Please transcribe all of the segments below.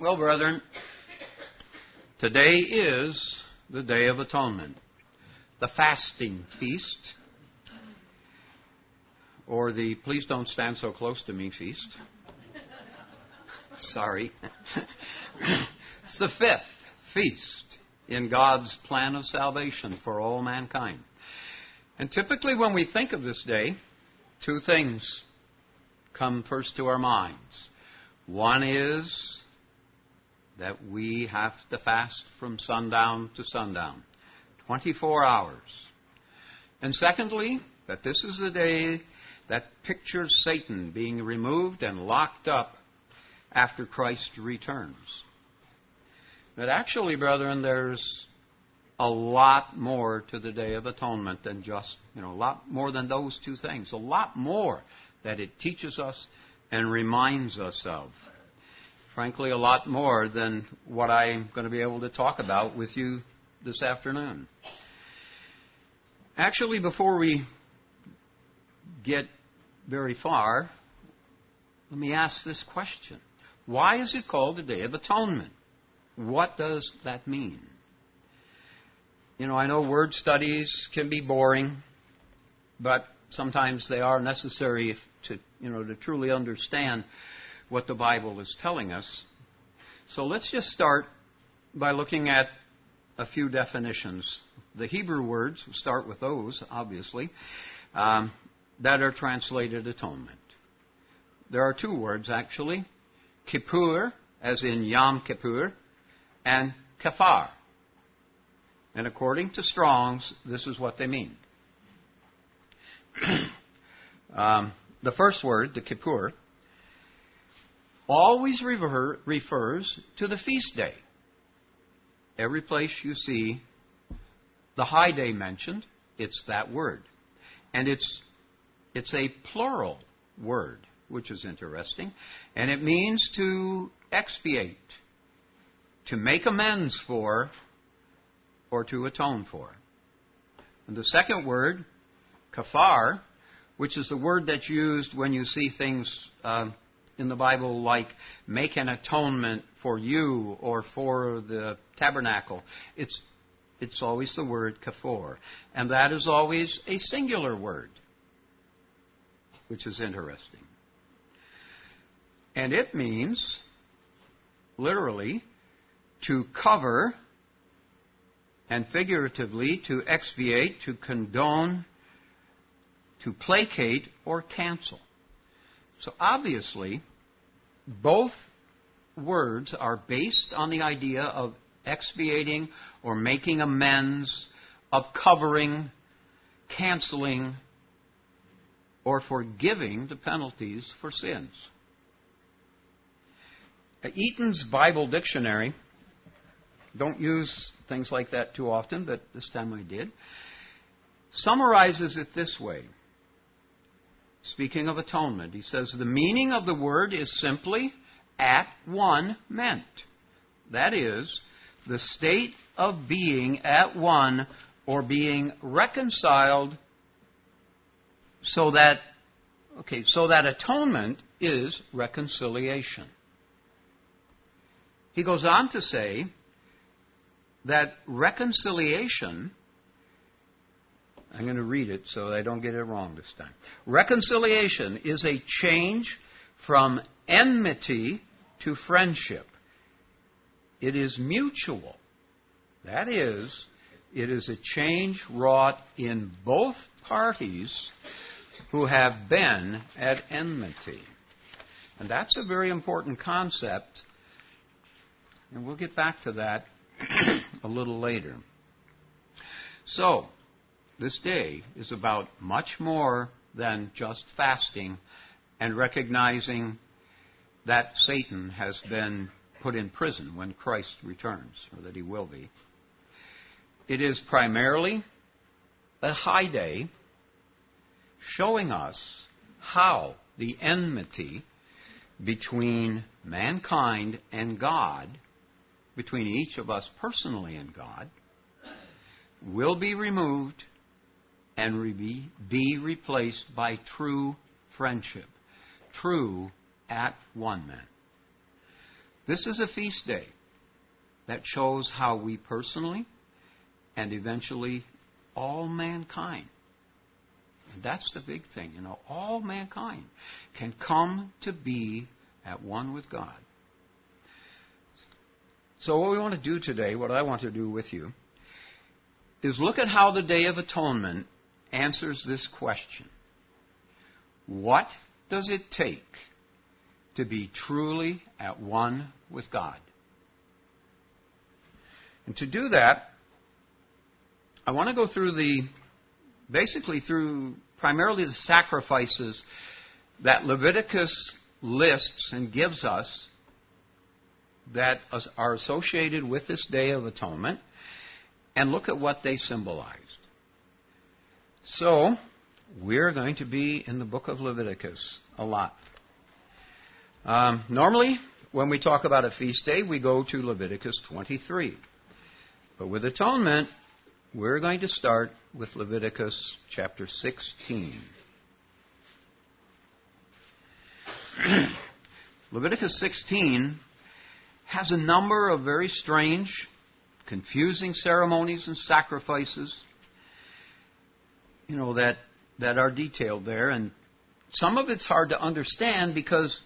Well, brethren, today is the Day of Atonement, the fasting feast, or the Please Don't Stand So Close to Me feast. Sorry. It's the fifth feast in God's plan of salvation for all mankind. And typically when we think of this day, two things come first to our minds. One is that we have to fast from sundown to sundown, 24 hours. And secondly, that this is the day that pictures Satan being removed and locked up after Christ returns. But actually, brethren, there's a lot more to the Day of Atonement than just, a lot more than those two things. A lot more that it teaches us and reminds us of. Frankly, a lot more than what I'm going to be able to talk about with you this afternoon. Actually, before we get very far, let me ask this question. Why is it called the Day of Atonement? What does that mean? I know word studies can be boring, but sometimes they are necessary to truly understand what the Bible is telling us. So let's just start by looking at a few definitions. The Hebrew words, we'll start with those, obviously, that are translated atonement. There are two words, actually. Kippur, as in Yom Kippur, and kafar. And according to Strong's, this is what they mean. The first word, the Kippur, always refers to the feast day. Every place you see the high day mentioned, it's that word. And it's a plural word, which is interesting. And it means to expiate, to make amends for, or to atone for. And the second word, kafar, which is the word that's used when you see things in the Bible like make an atonement for you or for the tabernacle. It's always the word kafor. And that is always a singular word, which is interesting. And it means, literally, to cover, and figuratively, to expiate, to condone, to placate, or cancel. So obviously, both words are based on the idea of expiating or making amends, of covering, canceling, or forgiving the penalties for sins. Eaton's Bible Dictionary, don't use things like that too often, but this time I did, summarizes it this way. Speaking of atonement, he says, the meaning of the word is simply at one meant. That is, the state of being at one or being reconciled so that atonement is reconciliation. He goes on to say that reconciliation, I'm going to read it so I don't get it wrong this time. Reconciliation is a change from enmity to friendship. It is mutual. That is, it is a change wrought in both parties who have been at enmity. And that's a very important concept, and we'll get back to that a little later. So, this day is about much more than just fasting and recognizing that Satan has been put in prison when Christ returns, or that he will be. It is primarily a high day showing us how the enmity between mankind and God, between each of us personally and God, will be removed and be replaced by true friendship, true at one man. This is a feast day that shows how we personally and eventually all mankind, and that's the big thing, all mankind can come to be at one with God. So what we want to do today, what I want to do with you, is look at how the Day of Atonement answers this question. What does it take to be truly at one with God? And to do that, I want to go through primarily the sacrifices that Leviticus lists and gives us that are associated with this Day of Atonement, and look at what they symbolized. So, we're going to be in the book of Leviticus a lot. Normally, when we talk about a feast day, we go to Leviticus 23. But with Atonement, we're going to start with Leviticus chapter 16. Leviticus 16 has a number of very strange, confusing ceremonies and sacrifices, that are detailed there. And some of it's hard to understand because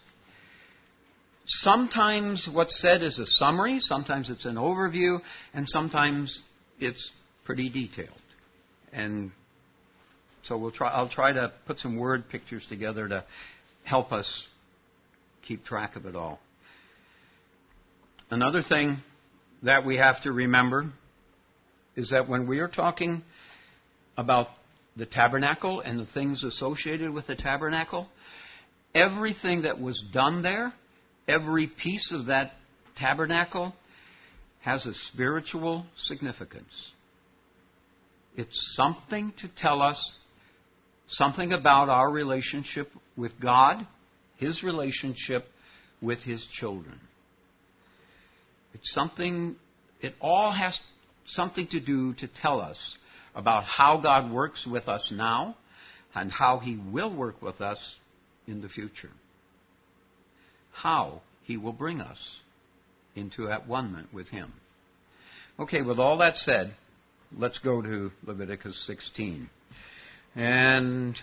sometimes what's said is a summary, sometimes it's an overview, and sometimes it's pretty detailed. And so I'll try to put some word pictures together to help us keep track of it all. Another thing that we have to remember is that when we are talking about the tabernacle and the things associated with the tabernacle, everything that was done there, every piece of that tabernacle has a spiritual significance. It's something to tell us something about our relationship with God, His relationship with His children. It all has something to do to tell us about how God works with us now and how He will work with us in the future. How He will bring us into at one with Him. Okay, with all that said, let's go to Leviticus 16. And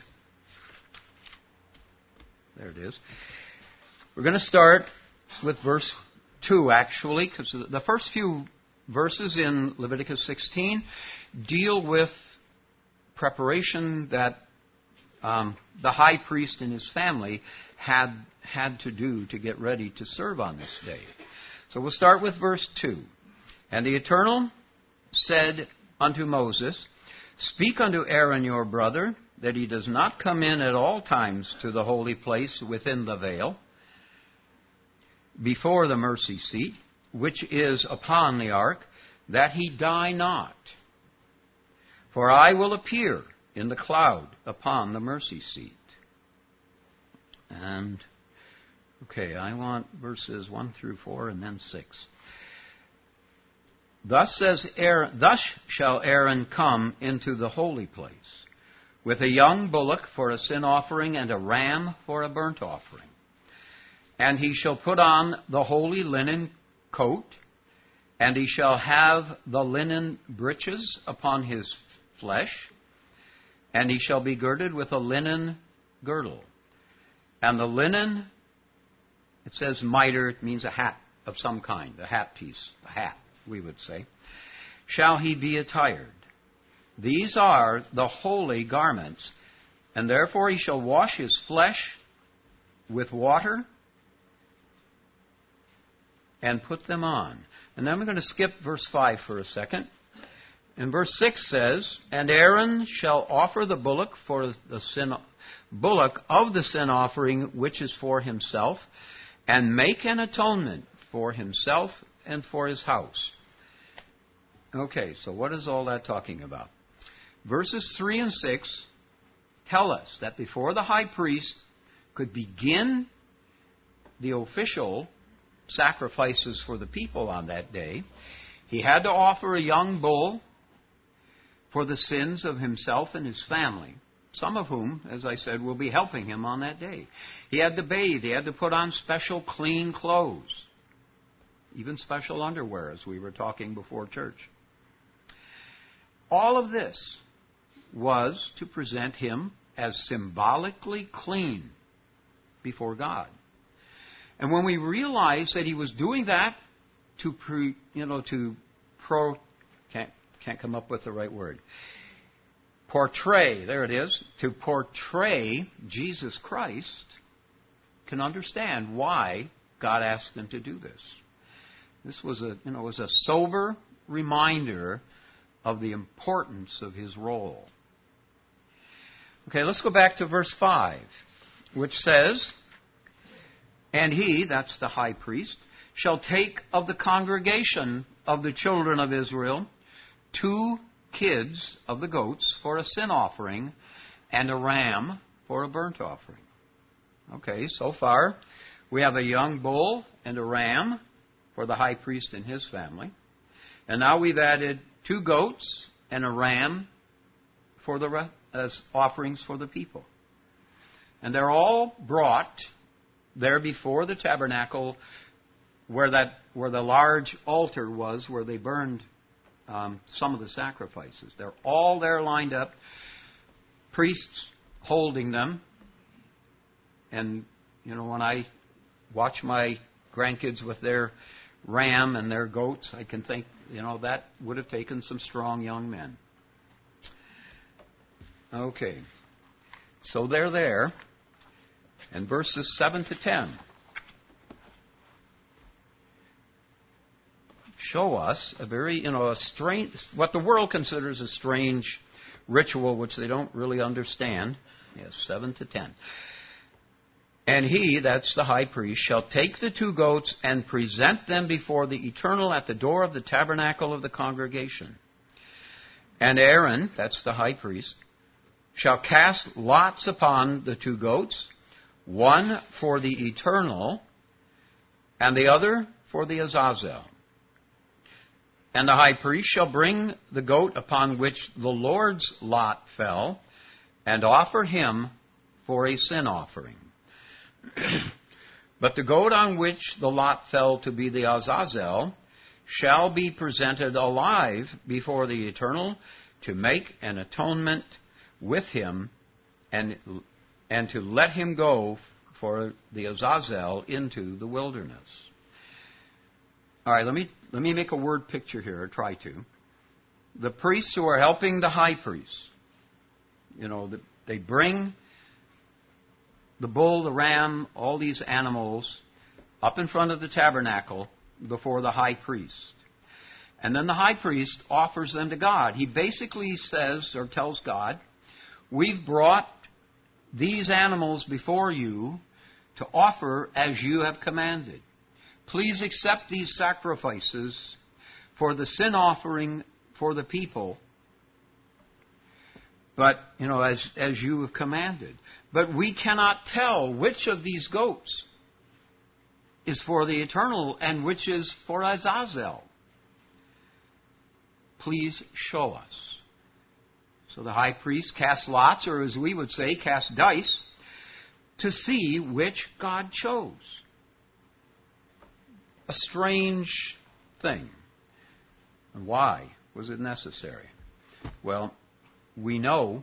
there it is. We're going to start with verse 2, actually, because the first few verses in Leviticus 16 deal with preparation that the high priest and his family had to do to get ready to serve on this day. So we'll start with verse 2. And the Eternal said unto Moses, Speak unto Aaron your brother, that he does not come in at all times to the holy place within the veil, before the mercy seat, which is upon the ark, that he die not. For I will appear in the cloud upon the mercy seat. And, I want verses 1 through 4 and then 6. Thus shall Aaron come into the holy place, with a young bullock for a sin offering and a ram for a burnt offering. And he shall put on the holy linen coat, and he shall have the linen breeches upon his flesh, and he shall be girded with a linen girdle. And the linen, it says mitre, it means a hat of some kind, a hat piece, a hat, we would say, shall he be attired. These are the holy garments, and therefore he shall wash his flesh with water and put them on. And then we're going to skip verse 5 for a second. And verse 6 says, And Aaron shall offer the bullock of the sin offering which is for himself, and make an atonement for himself and for his house. Okay, so what is all that talking about? Verses 3 and 6 tell us that before the high priest could begin the official sacrifices for the people on that day, he had to offer a young bull for the sins of himself and his family, some of whom, as I said, will be helping him on that day. He had to bathe. He had to put on special clean clothes. even special underwear, as we were talking before church. All of this was to present him as symbolically clean before God. And when we realize that he was doing that can't come up with the right word. Portray, there it is, to portray Jesus Christ, can understand why God asked him to do this. This was a sober reminder of the importance of his role. Okay, let's go back to verse 5, which says, "And he," that's the high priest, "shall take of the congregation of the children of Israel 2 kids of the goats for a sin offering, and a ram for a burnt offering." Okay, so far we have a young bull and a ram for the high priest and his family. And now we've added 2 goats and a ram for as offerings for the people. And they're all brought there before the tabernacle where the large altar was, where they burned some of the sacrifices. They're all there lined up, priests holding them. And, when I watch my grandkids with their ram and their goats, I can think, that would have taken some strong young men. Okay. So they're there. And verses 7 to 10 show us a very, a strange, what the world considers a strange ritual which they don't really understand. Yes, 7 to 10. "And he," that's the high priest, "shall take the 2 goats and present them before the Eternal at the door of the tabernacle of the congregation. And Aaron," that's the high priest, "shall cast lots upon the 2 goats, one for the Eternal, and the other for the Azazel. And the high priest shall bring the goat upon which the Lord's lot fell, and offer him for a sin offering. But the goat on which the lot fell to be the Azazel shall be presented alive before the Eternal to make an atonement with him, and to let him go for the Azazel into the wilderness." All right, let me make a word picture here, or try to. The priests who are helping the high priest, they bring the bull, the ram, all these animals up in front of the tabernacle before the high priest. And then the high priest offers them to God. He basically says, or tells God, "We've brought these animals before you to offer as you have commanded. Please accept these sacrifices for the sin offering for the people, but, as you have commanded. But we cannot tell which of these goats is for the Eternal and which is for Azazel. Please show us." So the high priest casts lots, or as we would say, cast dice, to see which God chose. A strange thing. And why was it necessary? Well, we know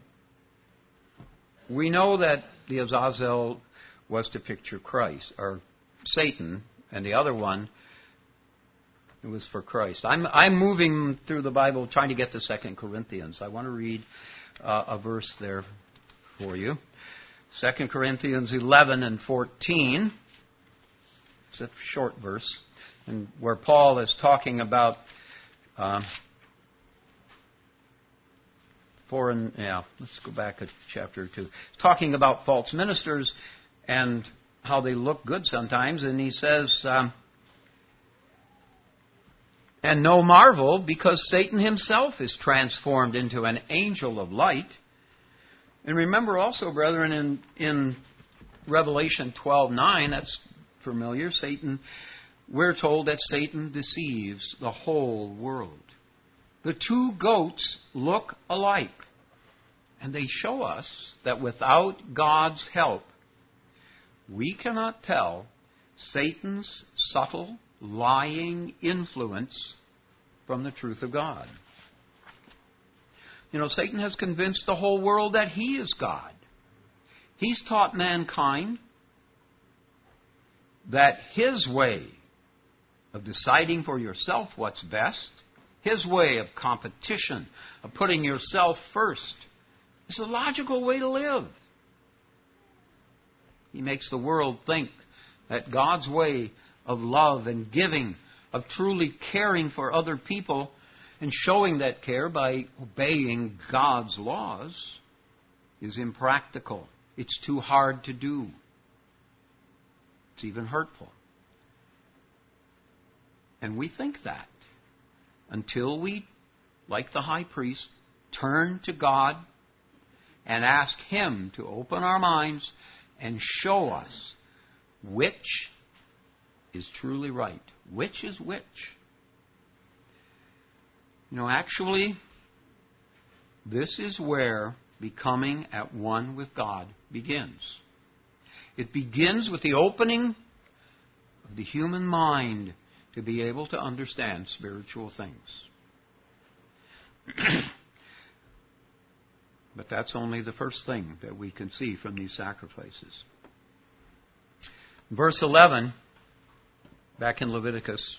that the Azazel was to picture Christ, or Satan, and the other one, it was for Christ. I'm moving through the Bible trying to get to 2 Corinthians. I want to read a verse there for you. 2 Corinthians 11 and 14. It's a short verse, and where Paul is talking about let's go back a chapter or 2. He's talking about false ministers and how they look good sometimes, and he says, "And no marvel, because Satan himself is transformed into an angel of light." And remember also, brethren, in Revelation 12:9, that's familiar, we're told that Satan deceives the whole world. The 2 goats look alike, and they show us that without God's help, we cannot tell Satan's subtle lying influence from the truth of God. You know, Satan has convinced the whole world that he is God. He's taught mankind that his way of deciding for yourself what's best, his way of competition, of putting yourself first, is the logical way to live. He makes the world think that God's way of love and giving, of truly caring for other people and showing that care by obeying God's laws, is impractical. It's too hard to do. It's even hurtful. And we think that until we, like the high priest, turn to God and ask Him to open our minds and show us which is truly right. Which is which? You know, actually, this is where becoming at one with God begins. It begins with the opening of the human mind to be able to understand spiritual things. But that's only the first thing that we can see from these sacrifices. Verse 11, back in Leviticus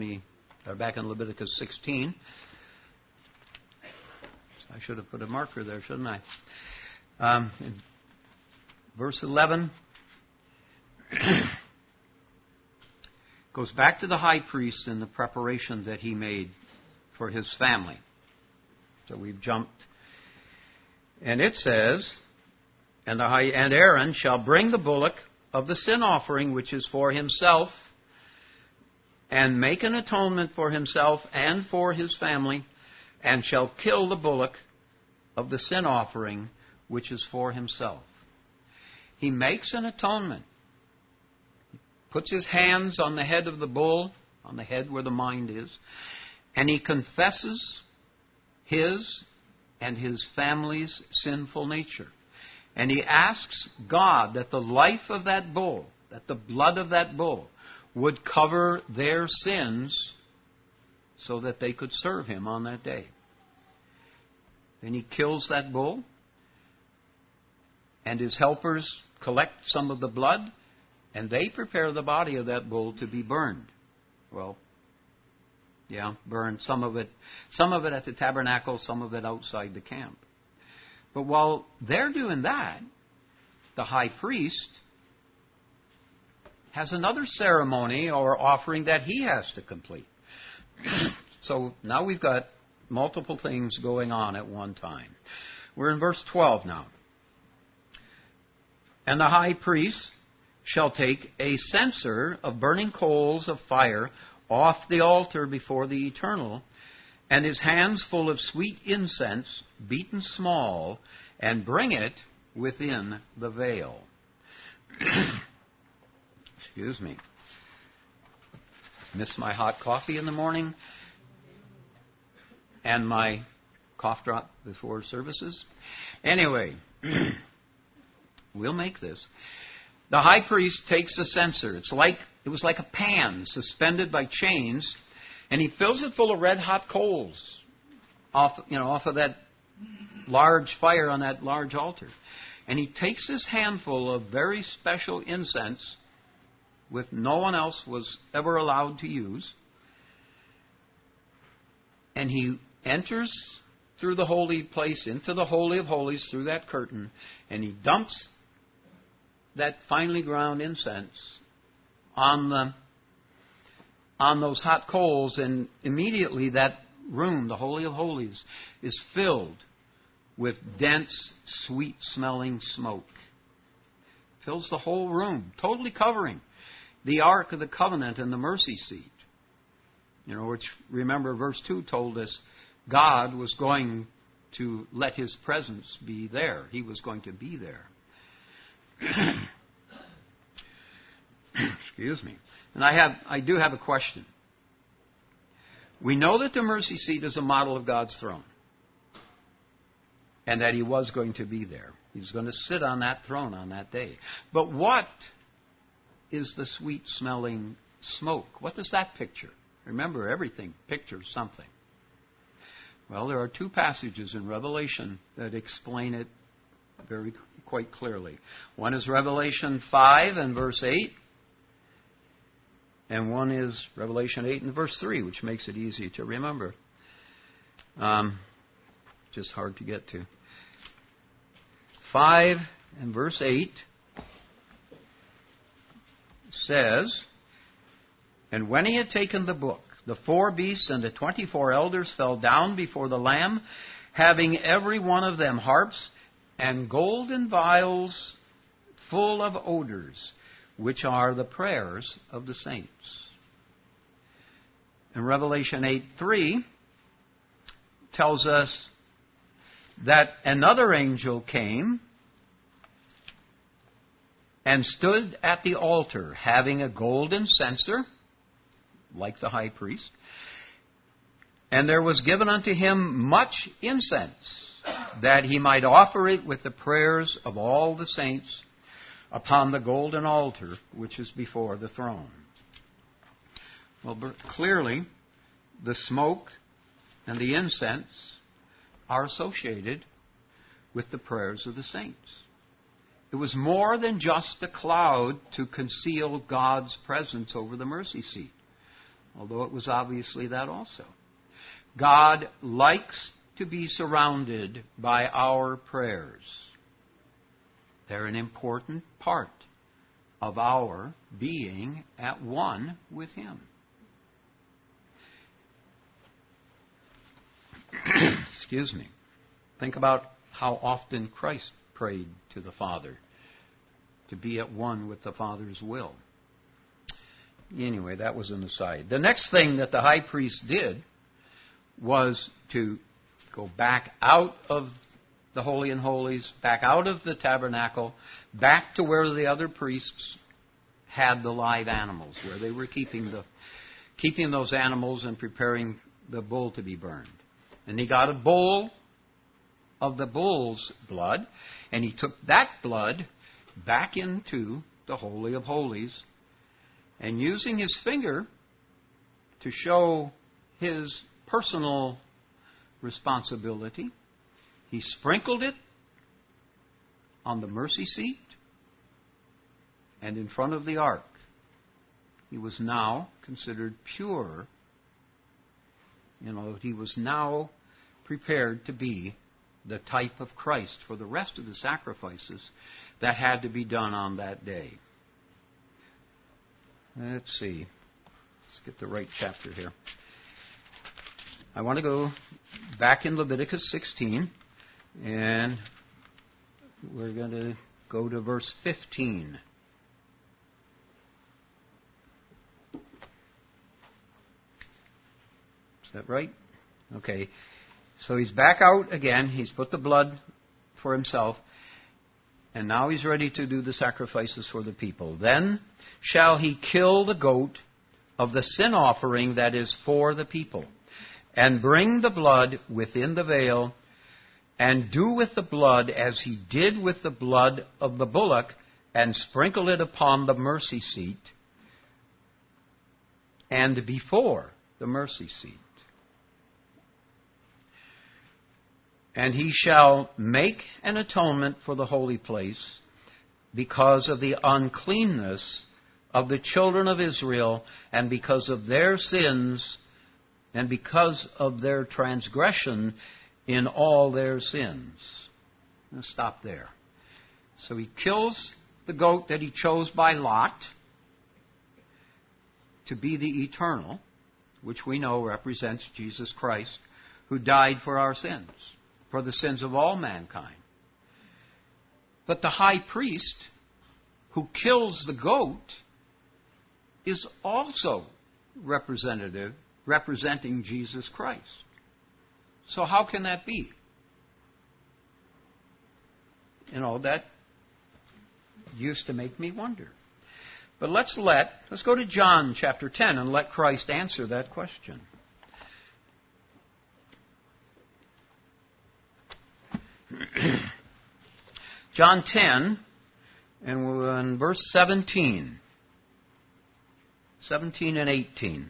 16. I should have put a marker there, shouldn't I? Verse 11 goes back to the high priest and the preparation that he made for his family. So we've jumped. And it says, and Aaron shall bring the bullock of the sin offering, which is for himself, and make an atonement for himself and for his family, and shall kill the bullock of the sin offering, which is for himself. He makes an atonement. He puts his hands on the head of the bull, on the head where the mind is, and he confesses his and his family's sinful nature. And he asks God that the life of that bull, that the blood of that bull, would cover their sins so that they could serve him on that day. Then he kills that bull, and his helpers collect some of the blood, and they prepare the body of that bull to be burned. Well, burned, some of it at the tabernacle, some of it outside the camp. But while they're doing that, the high priest has another ceremony or offering that he has to complete. So now we've got multiple things going on at one time. We're in verse 12 now. And the high priest shall take a censer of burning coals of fire off the altar before the Eternal, and his hands full of sweet incense, beaten small, and bring it within the veil. Excuse me. Miss my hot coffee in the morning and my cough drop before services. Anyway, we'll make this. The high priest takes a censer. It was like a pan suspended by chains, and he fills it full of red hot coals off of that large fire on that large altar. And he takes this handful of very special incense, which no one else was ever allowed to use, and he enters through the holy place into the Holy of Holies through that curtain, and he dumps that finely ground incense on those hot coals, and immediately that room, the Holy of Holies, is filled with dense, sweet-smelling smoke. Fills the whole room, totally covering the Ark of the Covenant and the mercy seat. Which, remember, verse 2 told us God was going to let His presence be there. He was going to be there. Excuse me. And I do have a question. We know that the mercy seat is a model of God's throne, and that He was going to be there. He was going to sit on that throne on that day. But what is the sweet-smelling smoke. What does that picture? Remember, everything pictures something. Well, there are two passages in Revelation that explain it quite clearly. One is Revelation 5 and verse 8, and one is Revelation 8 and verse 3, which makes it easy to remember. Just hard to get to. 5 and verse 8 says, "And when he had taken the book, the 4 beasts and the 24 elders fell down before the Lamb, having every one of them harps and golden vials full of odors, which are the prayers of the saints." And Revelation 8:3 tells us that another angel came and stood at the altar, having a golden censer, like the high priest, and there was given unto him much incense, that he might offer it with the prayers of all the saints upon the golden altar which is before the throne. Well, clearly, the smoke and the incense are associated with the prayers of the saints. It was more than just a cloud to conceal God's presence over the mercy seat, although it was obviously that also. God likes to be surrounded by our prayers. They're an important part of our being at one with Him. Excuse me. Think about how often Christ prayed to the Father to be at one with the Father's will. Anyway, that was an aside. The next thing that the high priest did was to go back out of the Holy and Holies, back out of the tabernacle, back to where the other priests had the live animals, where they were keeping those animals and preparing the bull to be burned. And he got a bowl of the bull's blood, and he took that blood back into the Holy of Holies, and using his finger to show his personal responsibility, he sprinkled it on the mercy seat and in front of the ark. He was now considered pure. He was now prepared to be the type of Christ for the rest of the sacrifices that had to be done on that day. Let's see. Let's get the right chapter here. I want to go back in Leviticus 16, and we're going to go to verse 15. Is that right? Okay. So he's back out again. He's put the blood for himself, and now he's ready to do the sacrifices for the people. Then shall he kill the goat of the sin offering that is for the people, and bring the blood within the veil, and do with the blood as he did with the blood of the bullock, and sprinkle it upon the mercy seat and before the mercy seat. And he shall make an atonement for the holy place because of the uncleanness of the children of Israel, and because of their sins, and because of their transgression in all their sins. Let's stop there. So he kills the goat that he chose by lot to be the eternal, which we know represents Jesus Christ, who died for our sins, for the sins of all mankind. But the high priest who kills the goat is also representing Jesus Christ. So how can that be? That used to make me wonder. But let's go to John chapter 10 and let Christ answer that question. John 10 and we're in verse 17. 17 and 18,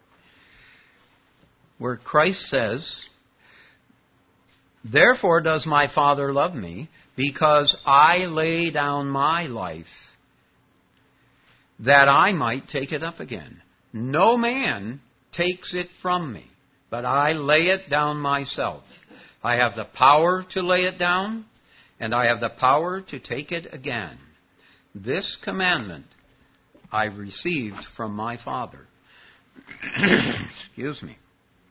where Christ says, "Therefore does my Father love me, because I lay down my life, that I might take it up again. No man takes it from me, but I lay it down myself. I have the power to lay it down, and I have the power to take it again. This commandment I received from my Father." Excuse me.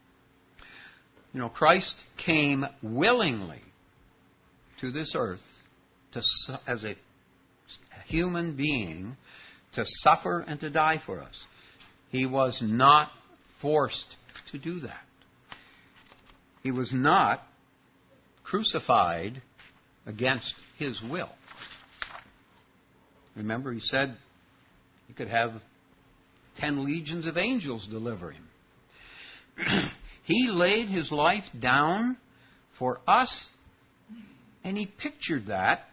Christ came willingly to this earth as a human being to suffer and to die for us. He was not forced to do that. He was not crucified against his will. Remember, he said you could have 10 legions of angels deliver him. He laid his life down for us, and he pictured that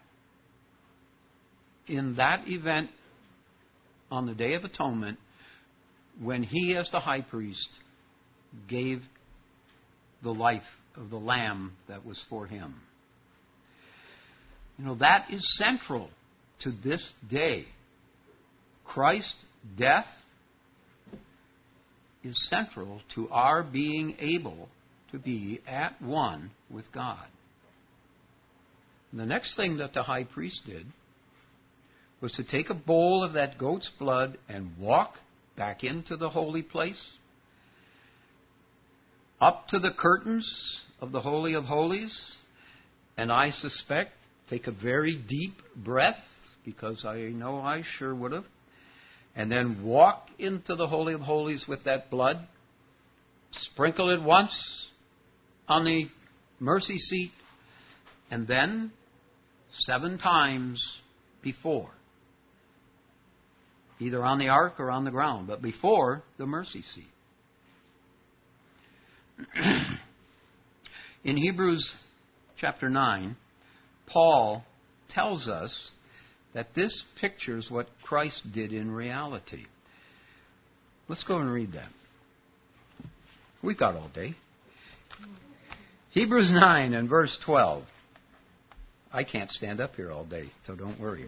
in that event on the Day of Atonement when he, as the high priest, gave the life of the lamb that was for him. That is central to this day. Christ's death is central to our being able to be at one with God. And the next thing that the high priest did was to take a bowl of that goat's blood and walk back into the holy place, up to the curtains of the Holy of Holies, and I suspect take a very deep breath, because I know I sure would have, and then walk into the Holy of Holies with that blood, sprinkle it once on the mercy seat, and then 7 times before, either on the ark or on the ground, but before the mercy seat. In Hebrews chapter 9, Paul tells us that this pictures what Christ did in reality. Let's go and read that. We've got all day. Hebrews 9 and verse 12. I can't stand up here all day, so don't worry.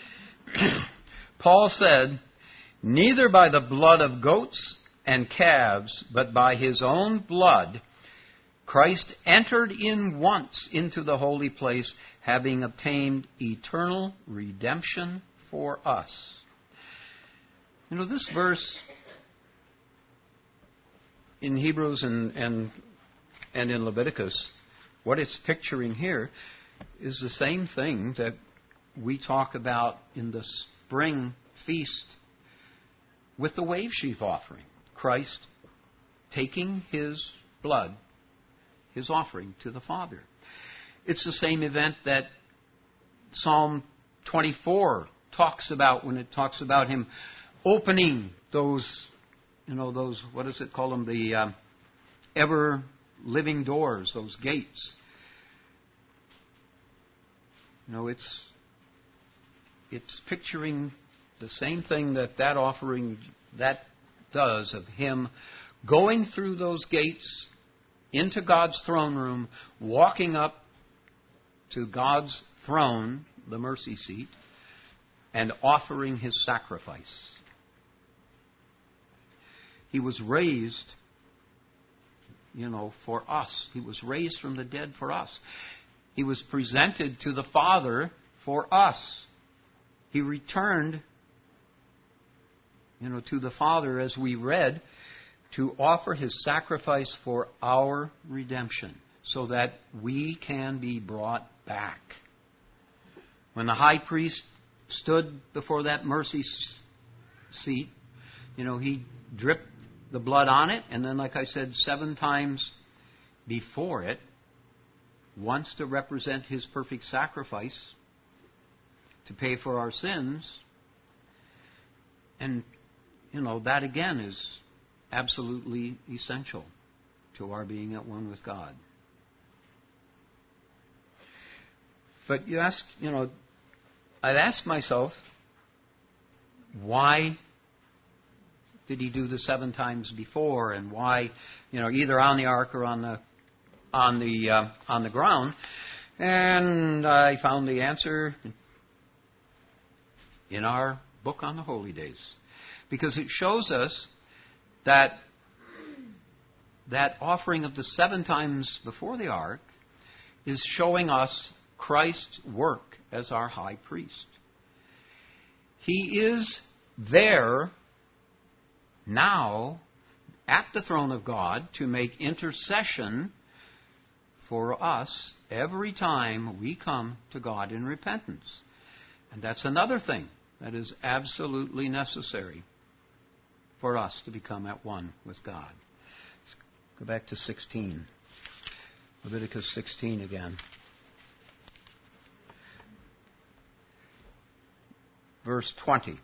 Paul said, "Neither by the blood of goats and calves, but by his own blood, Christ entered in once into the holy place, having obtained eternal redemption for us." This verse in Hebrews and in Leviticus, what it's picturing here is the same thing that we talk about in the spring feast with the wave sheaf offering. Christ taking his blood, his offering to the Father. It's the same event that Psalm 24 talks about when it talks about him opening those, what does it call them? The ever living doors, those gates. It's picturing the same thing that offering that does, of him going through those gates into God's throne room, walking up to God's throne, the mercy seat, and offering his sacrifice. He was raised, for us. He was raised from the dead for us. He was presented to the Father for us. He returned, to the Father, as we read, to offer his sacrifice for our redemption, so that we can be brought back. When the high priest stood before that mercy seat, he dripped the blood on it, and then, like I said, 7 times before it, once to represent his perfect sacrifice to pay for our sins. And, that again is absolutely essential to our being at one with God. But I'd ask myself, why did he do the 7 times before, and why, either on the ark or on the ground? And I found the answer in our book on the holy days, because it shows us that offering of the 7 times before the ark is showing us Christ's work as our high priest. He is there now at the throne of God to make intercession for us every time we come to God in repentance. And that's another thing that is absolutely necessary for us to become at one with God. Let's go back to 16. Leviticus 16 again. Verse 20.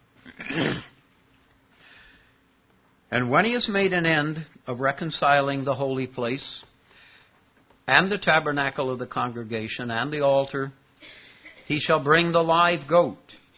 And when he has made an end of reconciling the holy place, and the tabernacle of the congregation, and the altar, he shall bring the live goat.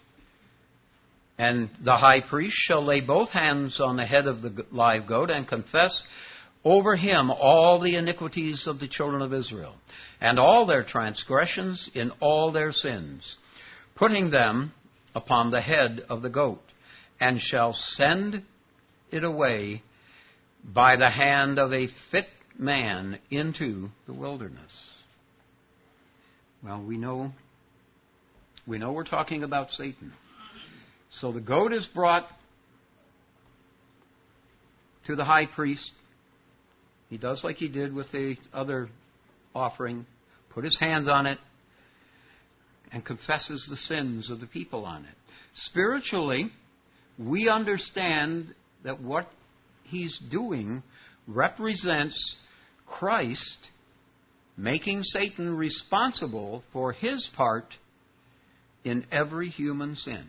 And the high priest shall lay both hands on the head of the live goat, and confess over him all the iniquities of the children of Israel, and all their transgressions in all their sins, putting them upon the head of the goat, and shall send it away by the hand of a fit man into the wilderness. Well, we know we're talking about Satan. So the goat is brought to the high priest. He does like he did with the other offering, put his hands on it, and confesses the sins of the people on it. Spiritually, we understand that what he's doing represents Christ making Satan responsible for his part in every human sin.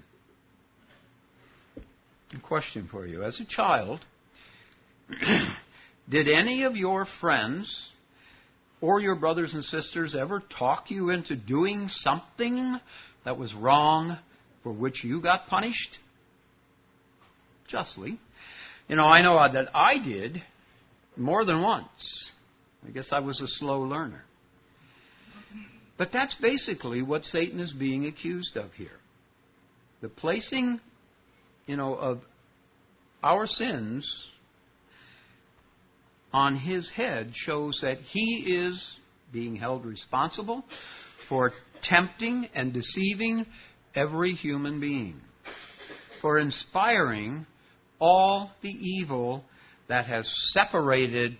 A question for you. As a child, did any of your friends or your brothers and sisters ever talk you into doing something that was wrong for which you got punished? Justly. I know that I did more than once. I guess I was a slow learner. But that's basically what Satan is being accused of here. The placing, of our sins on his head shows that he is being held responsible for tempting and deceiving every human being, for inspiring all the evil that has separated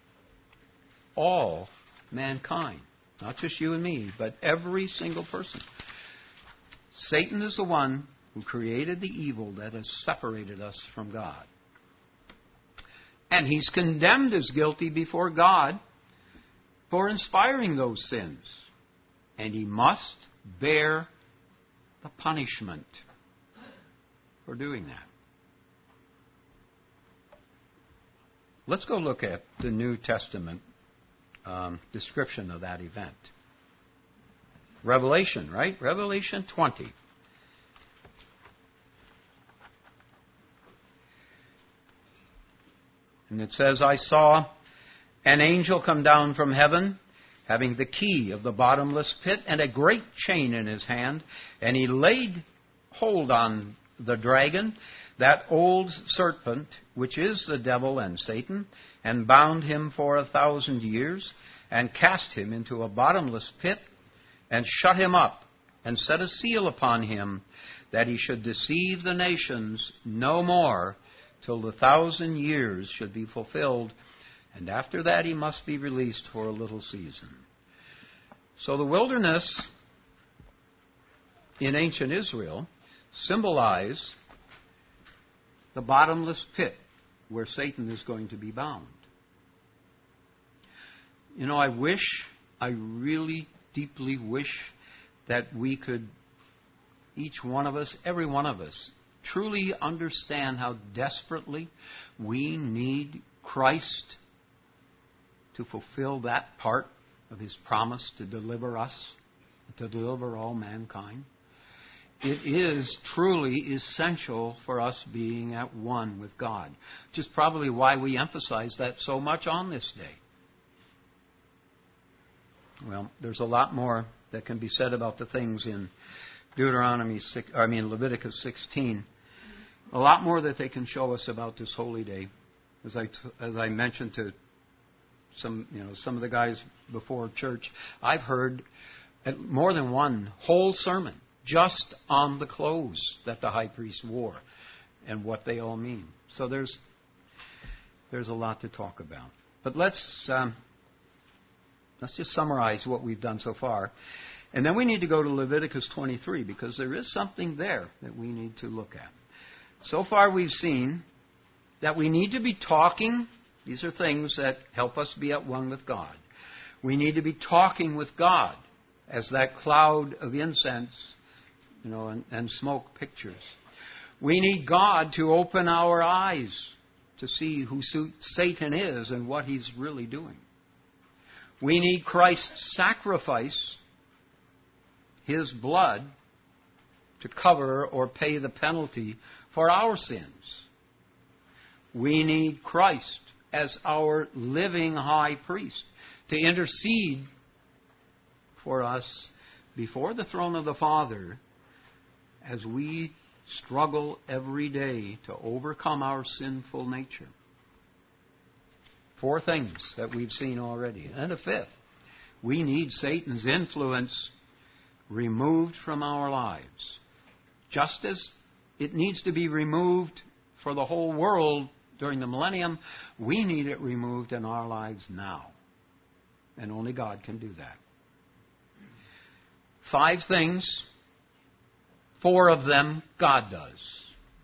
all mankind. Not just you and me, but every single person. Satan is the one who created the evil that has separated us from God. And he's condemned as guilty before God for inspiring those sins. And he must bear the punishment for doing that. Let's go look at the New Testament description of that event. Revelation, right? Revelation 20. And it says, I saw an angel come down from heaven, having the key of the bottomless pit and a great chain in his hand, and he laid hold on the dragon, that old serpent, which is the devil and Satan, and bound him for 1,000 years, and cast him into a bottomless pit, and shut him up, and set a seal upon him, that he should deceive the nations no more, till the 1,000 years should be fulfilled, and after that he must be released for a little season. So the wilderness in ancient Israel symbolized the bottomless pit where Satan is going to be bound. I really deeply wish that we could, each one of us, every one of us, truly understand how desperately we need Christ to fulfill that part of his promise to deliver us, to deliver all mankind. it is truly essential for us being at one with God, which is probably why we emphasize that so much on this day. Well, there's a lot more that can be said about the things in Leviticus 16. A lot more that they can show us about this holy day. As I mentioned to some of the guys before church, I've heard more than one whole sermon just on the clothes that the high priest wore and what they all mean. So there's a lot to talk about. But let's just summarize what we've done so far. And then we need to go to Leviticus 23 because there is something there that we need to look at. So far we've seen that we need to be talking. These are things that help us be at one with God. We need to be talking with God as that cloud of incense, and smoke pictures. We need God to open our eyes to see who Satan is and what he's really doing. We need Christ's sacrifice, His blood, to cover or pay the penalty for our sins. We need Christ as our living high priest to intercede for us before the throne of the Father as we struggle every day to overcome our sinful nature. 4 things that we've seen already. And a 5th, we need Satan's influence removed from our lives. Just as it needs to be removed for the whole world during the millennium, we need it removed in our lives now. And only God can do that. 5 things, 4 of them God does.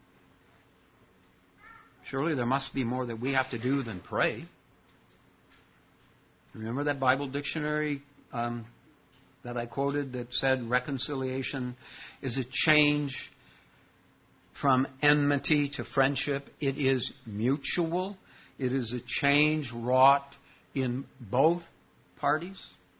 Surely there must be more that we have to do than pray. Remember that Bible dictionary that I quoted that said reconciliation is a change from enmity to friendship. It is mutual. It is a change wrought in both parties.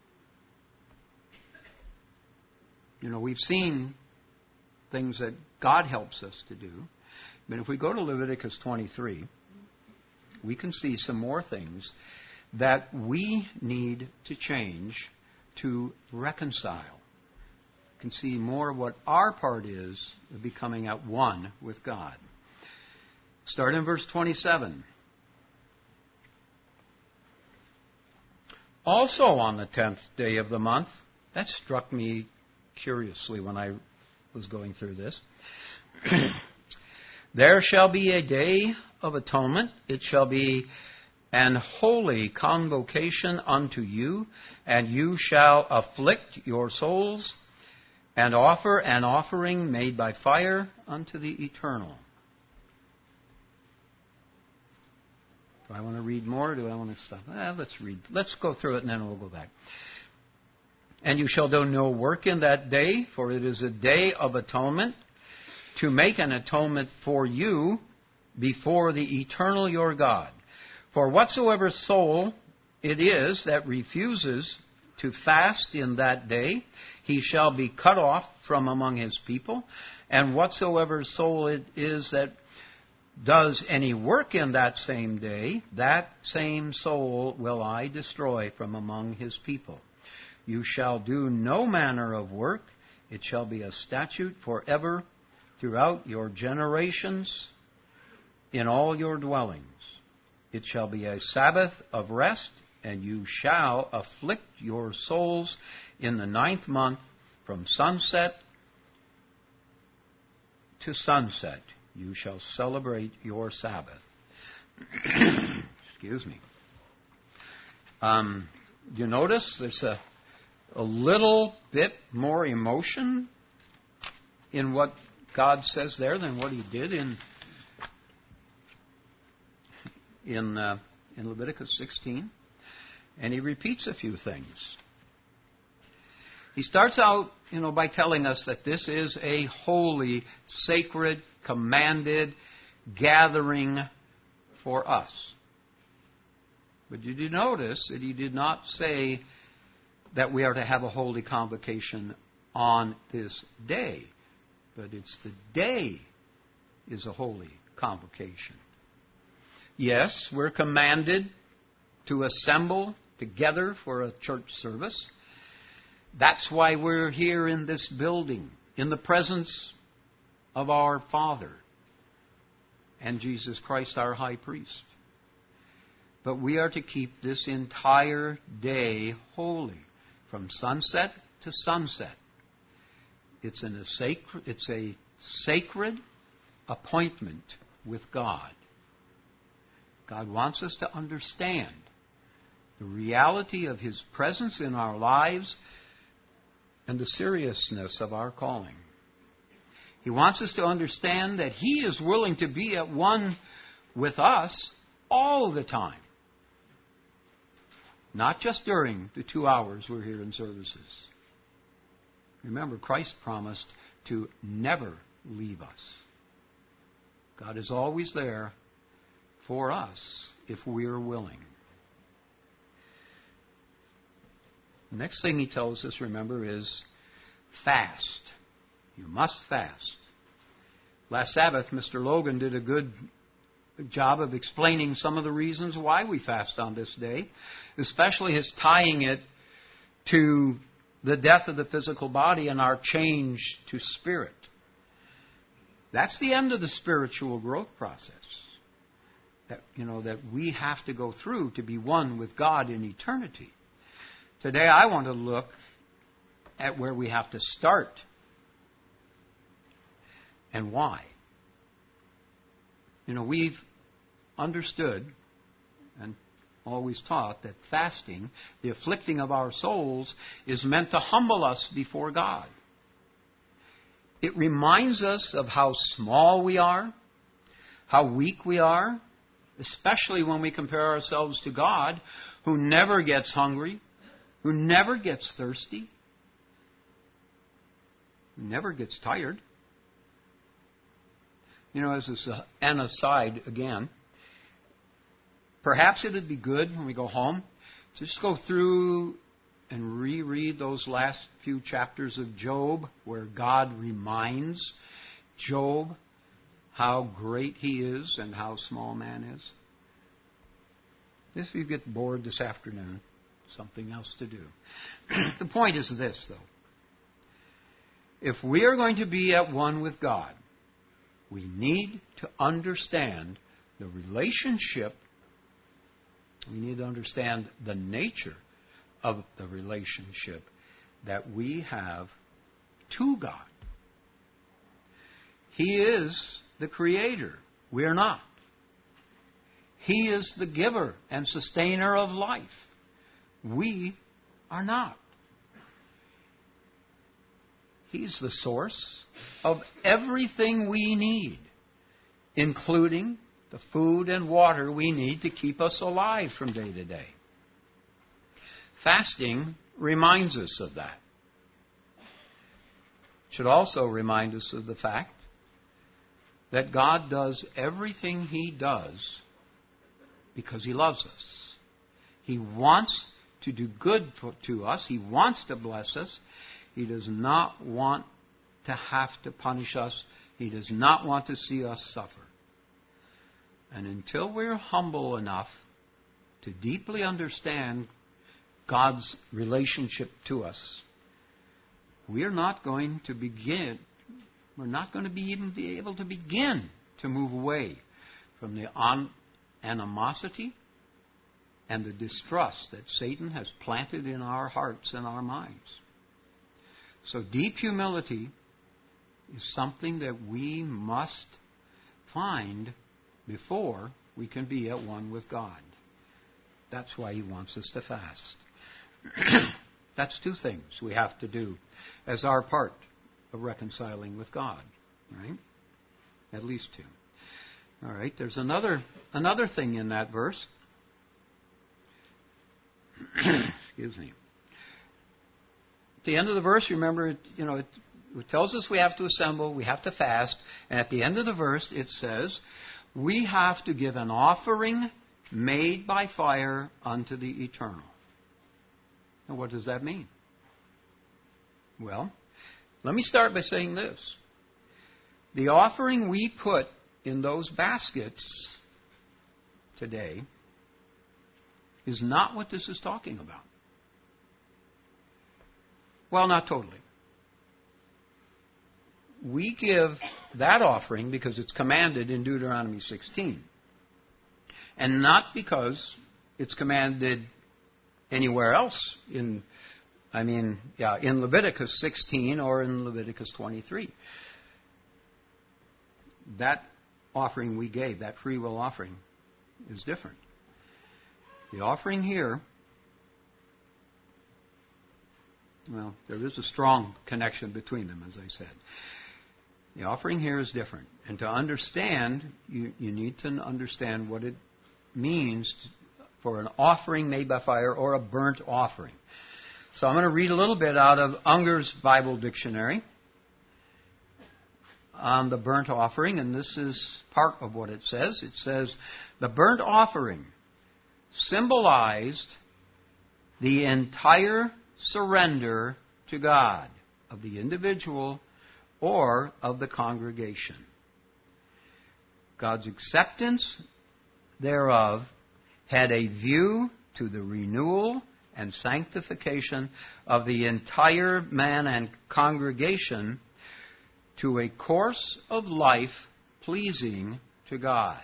We've seen things that God helps us to do. But if we go to Leviticus 23, we can see some more things that we need to change to reconcile. We can see more what our part is of becoming at one with God. Start in verse 27. Also on the 10th day of the month, that struck me curiously when I was going through this. There shall be a day of atonement. It shall be an holy convocation unto you, and you shall afflict your souls and offer an offering made by fire unto the Eternal. Do I want to read more, or do I want to stop? Let's read. Let's go through it, and then we'll go back. And you shall do no work in that day, for it is a day of atonement, to make an atonement for you before the Eternal your God. For whatsoever soul it is that refuses to fast in that day, he shall be cut off from among his people. And whatsoever soul it is that does any work in that same day, that same soul will I destroy from among his people. You shall do no manner of work. It shall be a statute forever throughout your generations in all your dwellings. It shall be a Sabbath of rest, and you shall afflict your souls in the 9th month from sunset to sunset. You shall celebrate your Sabbath. Excuse me. You notice there's a little bit more emotion in what God says there than what He did in Leviticus 16. And He repeats a few things. He starts out, by telling us that this is a holy, sacred, commanded gathering for us. But did you notice that He did not say that we are to have a holy convocation on this day? but it's the day is a holy convocation. Yes, we're commanded to assemble together for a church service. That's why we're here in this building, in the presence of our Father and Jesus Christ, our high priest. But we are to keep this entire day holy, from sunset to sunset. It's a sacred appointment with God. God wants us to understand the reality of His presence in our lives and the seriousness of our calling. He wants us to understand that He is willing to be at one with us all the time. Not just during the 2 hours we're here in services. Remember, Christ promised to never leave us. God is always there for us if we're willing. The next thing He tells us, remember, is fast. You must fast. Last Sabbath, Mr. Logan did a good job of explaining some of the reasons why we fast on this day, especially his tying it to the death of the physical body and our change to spirit. That's the end of the spiritual growth process that we have to go through to be one with God in eternity. Today I want to look at where we have to start and why. We've understood and always taught that fasting, the afflicting of our souls, is meant to humble us before God. It reminds us of how small we are, how weak we are, especially when we compare ourselves to God, who never gets hungry, who never gets thirsty, who never gets tired. As an aside again, perhaps it would be good when we go home to just go through and reread those last few chapters of Job where God reminds Job how great he is and how small man is. If you get bored this afternoon, something else to do. The point is this, though. If we are going to be at one with God, we need to understand the relationship. We need to understand the nature of the relationship that we have to God. He is the Creator. We are not. He is the giver and sustainer of life. We are not. He's the source of everything we need, including the food and water we need to keep us alive from day to day. Fasting reminds us of that. It should also remind us of the fact that God does everything He does because He loves us. He wants to do good to us. He wants to bless us. He does not want to have to punish us. He does not want to see us suffer. And until we're humble enough to deeply understand God's relationship to us, we're not going to begin, we're not going to be able to begin to move away from the animosity and the distrust that Satan has planted in our hearts and our minds. So deep humility is something that we must find before we can be at one with God. That's why He wants us to fast. That's two things we have to do as our part of reconciling with God. Right? At least two. All right, there's another thing in that verse. Excuse me. At the end of the verse, remember, it tells us we have to assemble, we have to fast, and at the end of the verse it says, we have to give an offering made by fire unto the eternal. Now, what does that mean? Well, let me start by saying this. The offering we put in those baskets today is not what this is talking about. Well, not totally. We give that offering because it's commanded in Deuteronomy 16. And not because it's commanded anywhere else in Leviticus 16 or in Leviticus 23. That offering we gave, that free will offering, is different. The offering here, well, there is a strong connection between them, as I said. The offering here is different. And to understand, you need to understand what it means for an offering made by fire or a burnt offering. So I'm going to read a little bit out of Unger's Bible Dictionary on the burnt offering, and this is part of what it says. It says, the burnt offering symbolized the entire surrender to God of the individual or of the congregation. God's acceptance thereof had a view to the renewal and sanctification of the entire man and congregation to a course of life pleasing to God.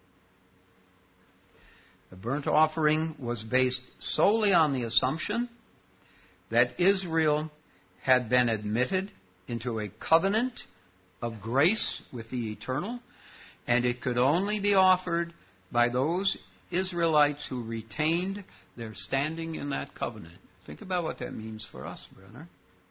The burnt offering was based solely on the assumption that Israel had been admitted into a covenant of grace with the Eternal, and it could only be offered by those Israelites who retained their standing in that covenant. Think about what that means for us, brother.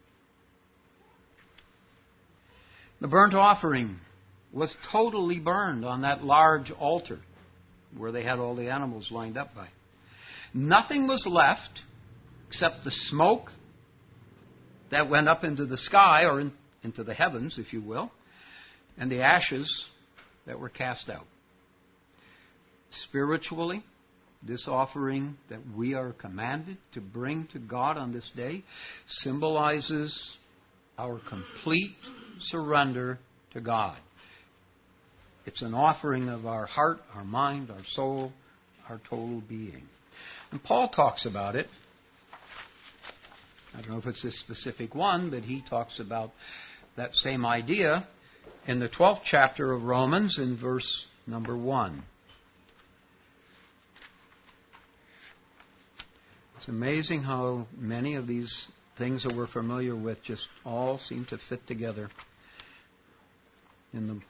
The burnt offering was totally burned on that large altar where they had all the animals lined up by. Nothing was left except the smoke that went up into the sky, or into the heavens, if you will, and the ashes that were cast out. Spiritually, this offering that we are commanded to bring to God on this day symbolizes our complete surrender to God. It's an offering of our heart, our mind, our soul, our total being. And Paul talks about it. I don't know if it's this specific one, but he talks about that same idea in the 12th chapter of Romans in verse number 1. It's amazing how many of these things that we're familiar with just all seem to fit together. In the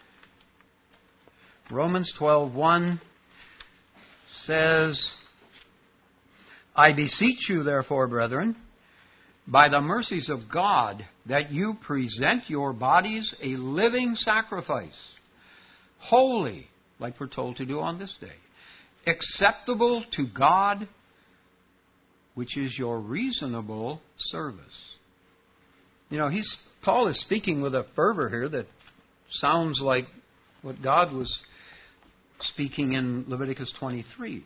Romans 12:1 says, I beseech you, therefore, brethren, by the mercies of God, that you present your bodies a living sacrifice, holy, like we're told to do on this day, acceptable to God, which is your reasonable service. You know, Paul is speaking with a fervor here that sounds like what God was speaking in Leviticus 23.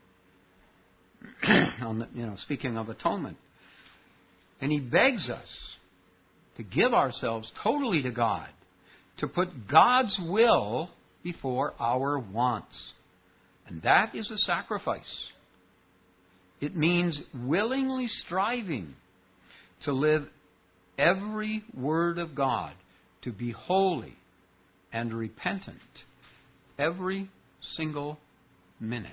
Speaking of atonement. And he begs us to give ourselves totally to God, to put God's will before our wants. And that is a sacrifice. It means willingly striving to live every word of God, to be holy and repentant every single minute.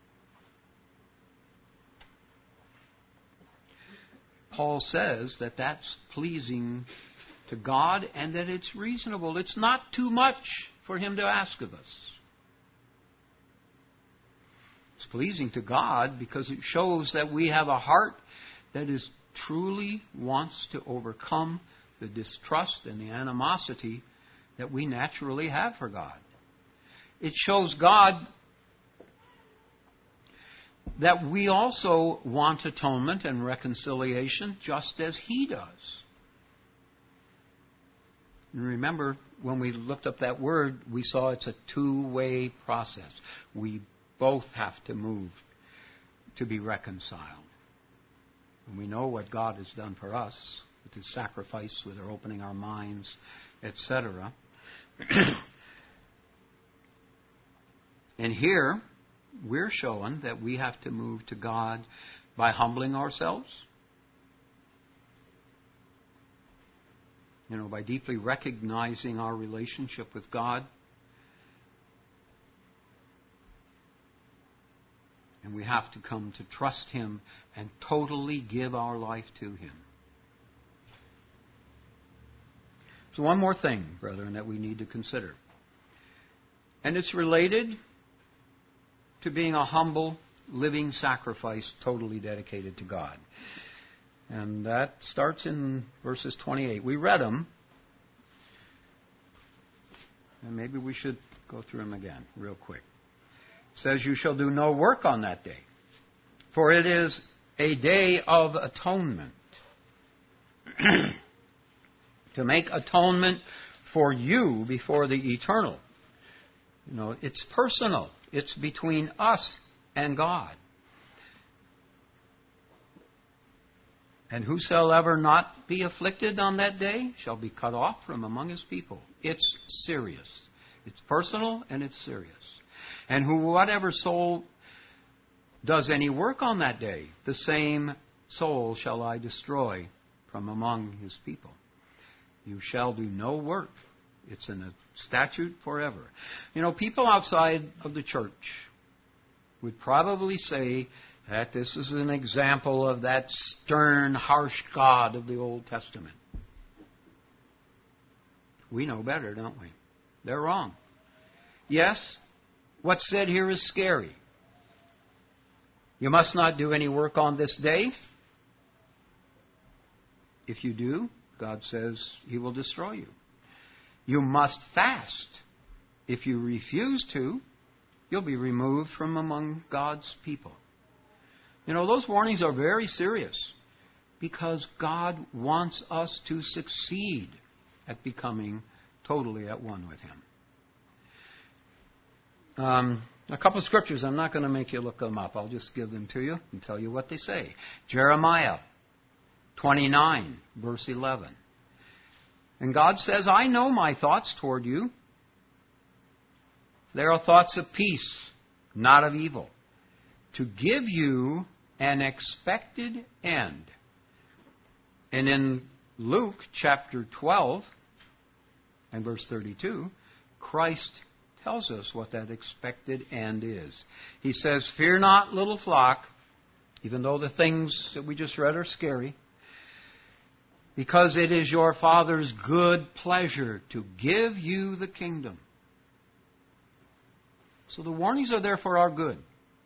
Paul says that that's pleasing to God and that it's reasonable. It's not too much for him to ask of us. It's pleasing to God because it shows that we have a heart that is truly wants to overcome the distrust and the animosity that we naturally have for God. It shows God that we also want atonement and reconciliation just as He does. And remember, when we looked up that word, we saw it's a two-way process. We both have to move to be reconciled. And we know what God has done for us with His sacrifice, with our opening our minds, etc. And here, we're showing that we have to move to God by humbling ourselves. By deeply recognizing our relationship with God. And we have to come to trust Him and totally give our life to Him. So one more thing, brethren, that we need to consider. And it's related to being a humble, living sacrifice totally dedicated to God. And that starts in verses 28. We read them. And maybe we should go through them again real quick. It says, "You shall do no work on that day, for it is a day of atonement." To make atonement for you before the eternal. It's personal. It's between us and God. "And whosoever not be afflicted on that day shall be cut off from among his people." It's serious. It's personal and it's serious. "And whatever soul does any work on that day, the same soul shall I destroy from among his people. You shall do no work." It's in a statute forever. People outside of the church would probably say that this is an example of that stern, harsh God of the Old Testament. We know better, don't we? They're wrong. Yes, what's said here is scary. You must not do any work on this day. If you do, God says He will destroy you. You must fast. If you refuse to, you'll be removed from among God's people. Those warnings are very serious because God wants us to succeed at becoming totally at one with Him. A couple of scriptures. I'm not going to make you look them up. I'll just give them to you and tell you what they say. Jeremiah 29, verse 11. And God says, "I know my thoughts toward you. They are thoughts of peace, not of evil, to give you an expected end." And in Luke chapter 12 and verse 32, Christ tells us what that expected end is. He says, "Fear not, little flock," even though the things that we just read are scary, "because it is your Father's good pleasure to give you the kingdom." So the warnings are there for our good.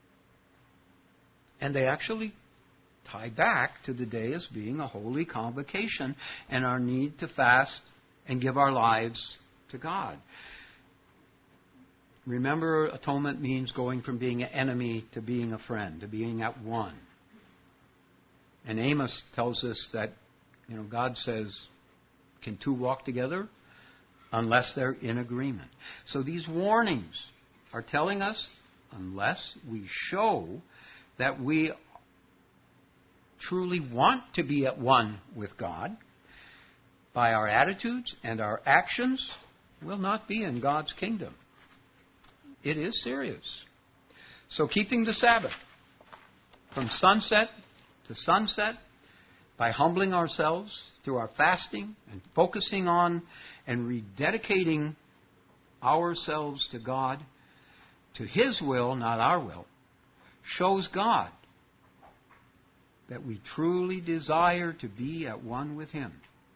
And they actually tie back to the day as being a holy convocation and our need to fast and give our lives to God. Remember, atonement means going from being an enemy to being a friend, to being at one. And Amos tells us that God says, can two walk together? Unless they're in agreement. So these warnings are telling us, unless we show that we truly want to be at one with God, by our attitudes and our actions, we'll not be in God's kingdom. It is serious. So keeping the Sabbath from sunset to sunset, by humbling ourselves through our fasting and focusing on and rededicating ourselves to God, to His will, not our will, shows God that we truly desire to be at one with Him.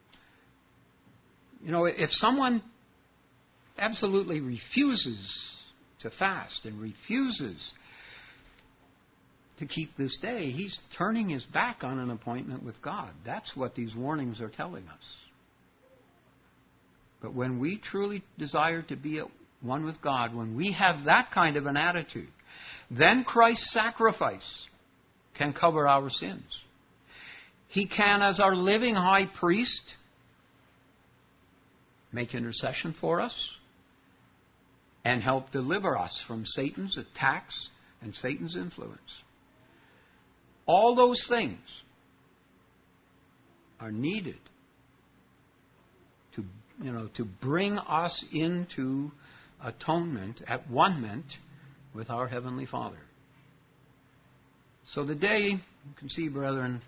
If someone absolutely refuses to fast and refuses to keep this day, he's turning his back on an appointment with God. That's what these warnings are telling us. But when we truly desire to be at one with God, when we have that kind of an attitude, then Christ's sacrifice can cover our sins. He can, as our living high priest, make intercession for us and help deliver us from Satan's attacks and Satan's influence. All those things are needed to to bring us into atonement, at one-ment with our Heavenly Father. So the day, you can see, brethren,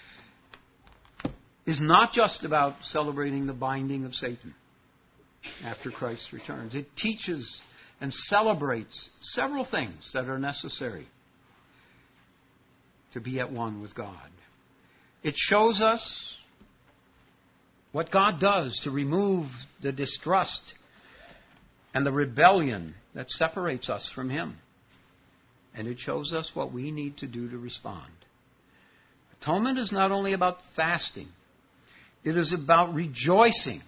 is not just about celebrating the binding of Satan after Christ returns. It teaches and celebrates several things that are necessary to be at one with God. It shows us what God does to remove the distrust and the rebellion that separates us from Him. And it shows us what we need to do to respond. Atonement is not only about fasting. It is about rejoicing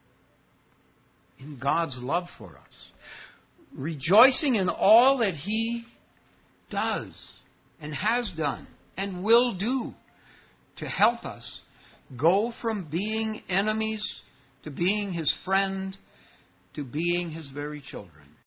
in God's love for us. Rejoicing in all that He does and has done and will do to help us go from being enemies to being His friend to being His very children.